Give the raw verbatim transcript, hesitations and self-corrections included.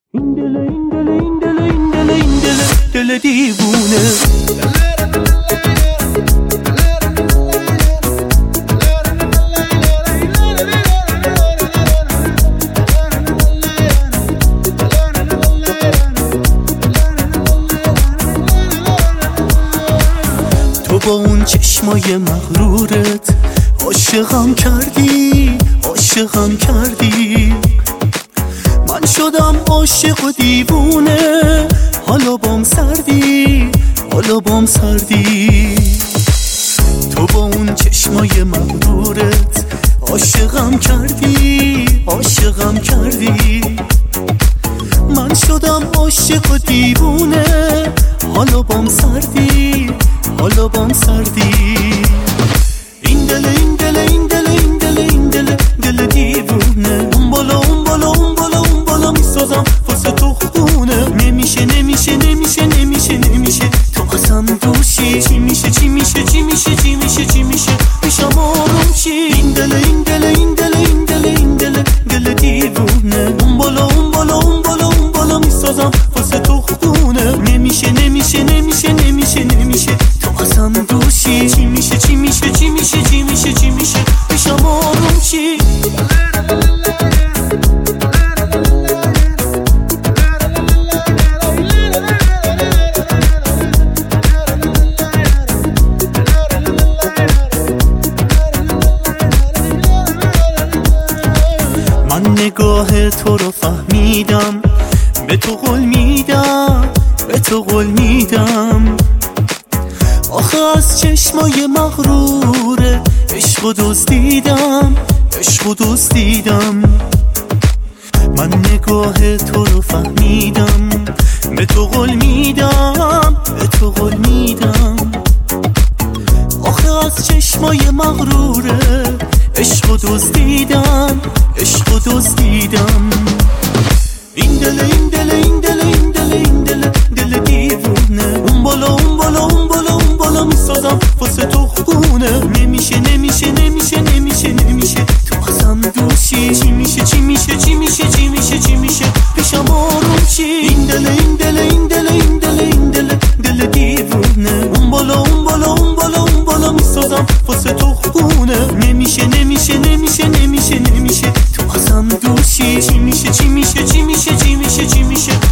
این دل این دل این دل این دل این دل دل دیوونه تو با اون چشمای مغرورت عاشقم کردی عاشقم کردی من شدم عاشق و دیوونه حالا بام سردی حالا بام سردی تو با اون چشمای مغرورت عاشقم کردی عاشقم کردی من شدم عاشق و دیوونه حالا بام سردی حالا بام سردی این دل این دل این دل این دل این دل دل دیوونه اون بالا اون بالا اون بالا اون بالا میسازم واسه تو خونه نمیشه نمیشه نمیشه نمیشه نمیشه تو اصلا دوشی چی میشه چی میشه چی میشه چی میشه چی میشه میشم آروم چی این دل این دل این دل این دل این دل دل دیوونه اون بالا اون بالا اون بالا اون بالا میسازم واسه تو خونه نمیشه نمیشه نمیشه نمیشه نمیشه تو اصلا دوشی چی میشه چی میشه چی میشه چی میشه چی میشه میشم آروم چی من نگاه تو رو فهمیدم به تو قول میدم به تو قول میدم آخه از چشمای مغروره عشق و دزدیدم عشق و دزدیدم من نگاه تو رو فهمیدم به تو قول میدم به تو قول میدم آخه از چشمای مغروره عشق و دزدیدم عشق و دزدیدم این دل این دل این دل این دل این دل دل دیوونه اون بالا اون بالا اون بالا اون بالا میسازم واسه تو خونه نمیشه نمیشه نمیشه نمیشه نمیشه تو اصلا دوشی چی میشه چی میشه چی میشه چی میشه چی میشه پیشم آروم چی این دل این دل این دل این دل این دل دل دیوونه اون بالا اون بالا اون بالا اون بالا میسازم واسه تو خونه نمیشه نمیشه نمیشه نمیشه نمیشه تو اصلا دوشی چی میشه چی میشه چی میشه چی میشه چی میشه